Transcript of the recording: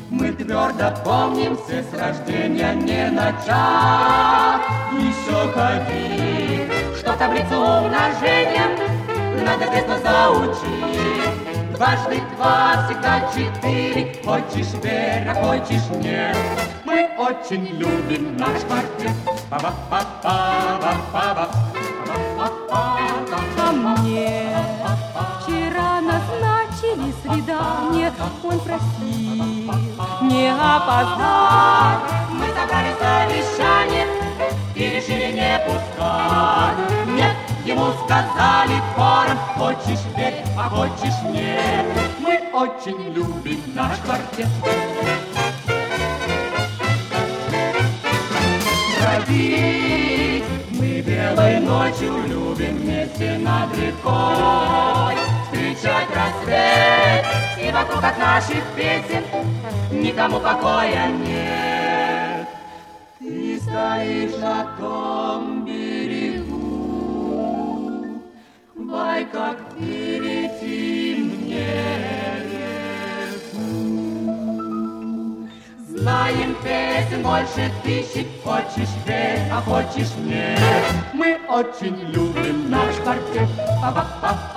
Мы твердо помнимся с рождения, не начав еще ходить, что таблицу умножения надо тесно заучить. Дважды два всегда 4. Хочешь верь, а хочешь нет. Мы очень любим наш квартет. А мне вчера назначили свидание. Он просил не опоздать. Мы собрали совещание и решили не пускать. Нет, ему сказали хором: хочешь верь, а хочешь нет. Мы очень любим наш квартет. Бродить мы белой ночью любим вместе над рекой, встречать рассвет, и вокруг от наших песен никому покоя нет. Ты стоишь на том берегу, бай, как перейти мне реку. Знаем песен больше 1000, хочешь верь, а хочешь нет. Мы очень любим наш квартет.